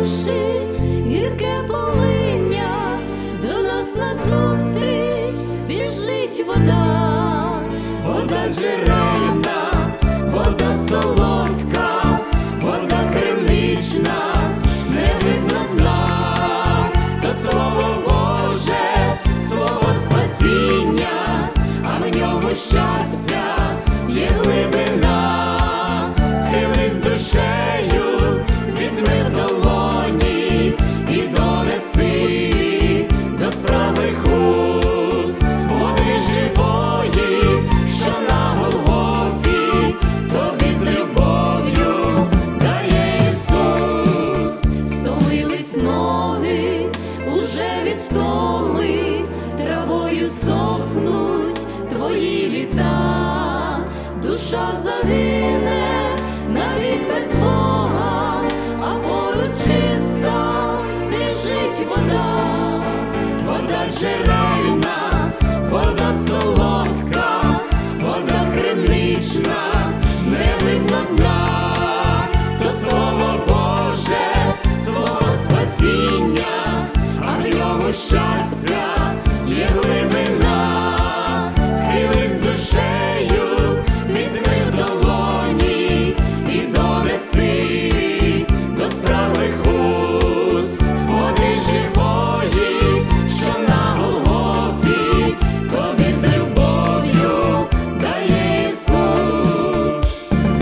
розгорнувши гірке полиння, до нас назустріч біжить вода, вода джерельна, вода солодка, вода кринична, не видно дна, то слово Боже, слово спасіння, а в ньому щастя є глибина. Схились душею, візьми в долоні і донеси до спраглих уст води живої, що на Голгофі тобі з любов'ю дає Ісус. Стомились ноги уже від втоми, травою сохнуть твої літа, душа загине навік без Бога, а поруч чиста біжить вода, вода джерельна, вода солодка, вода кринична, не видно дна, то слово Боже, слово спасіння, а в ньому щастя є глибина. Схились душею, візьми в долоні і донеси до спраглих уст води живої, що на Голгофі тобі з любов'ю дає Ісус.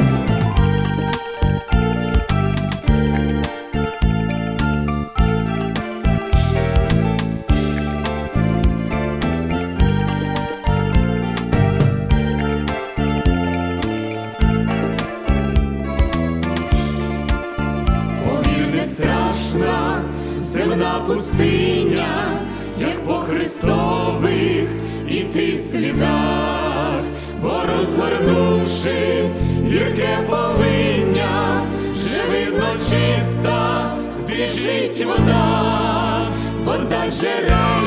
Повір, не страшна земна пустиня, як по Христових іти слідах, бо розгорнувши гірке полиння, вже видно чиста біжить вода, вода джерельна.